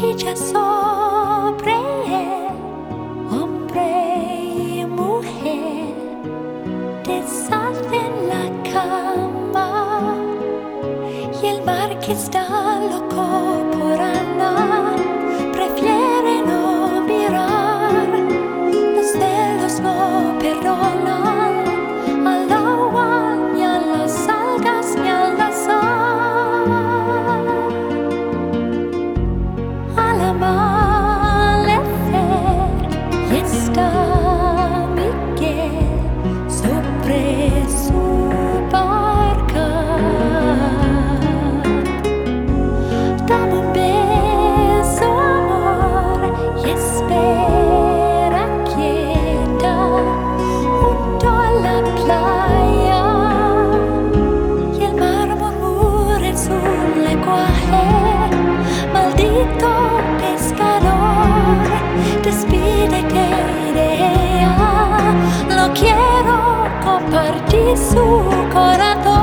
brilla sobre él, hombre y mujer, deshacen la cama y el mar que está loco por andar prefiere no mirar. Los celos no perdonan al agua ni a las algas ni a la sal. Al amanecer y está Miguel sobre su barca. Dame un beso, amor, y espera quieta junto a la playa. Y el mar murmura en su lenguaje: maldito pescador, despídete de ella. No quiero compartir su corazón.